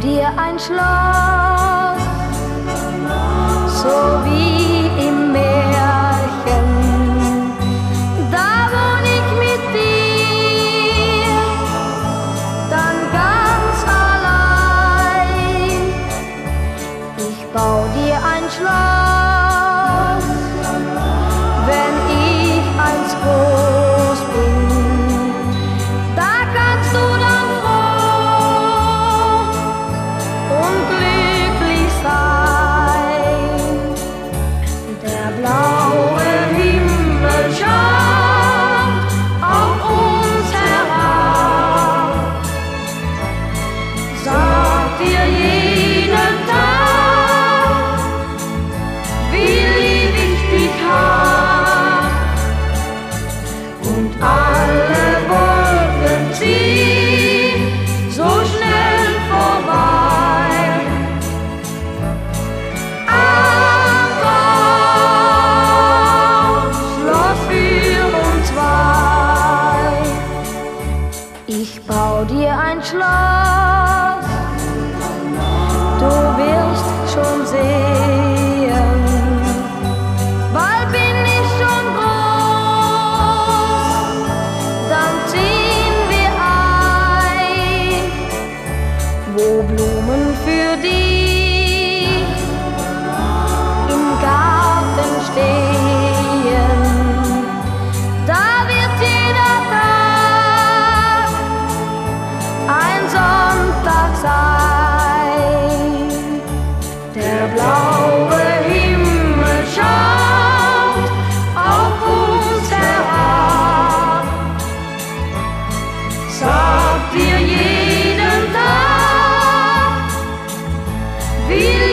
dir ein Schloss, so wie im Märchen. Da wohn ich mit dir, dann ganz allein. Ich bau dir ein Schloss, wenn ich einst groß bin. Da kannst du dann froh und glücklich sein. Der blaue Himmel schaut auf uns herab, sagt dir jeden Tag, wie lieb ich dich hab. Und alle Wolken ziehen so schnell vorbei. Am Traum, Schloss für uns zwei. Ich bau dir ein Schloss, du wirst schon sehen. Bald bin ich schon groß, dann ziehen wir ein, wo Blumen für dich im Garten stehen. Da wird jeder Tag ein Sonntag sein. Der blaue Himmel schaut auf uns herab, sagt dir jeden Tag, wie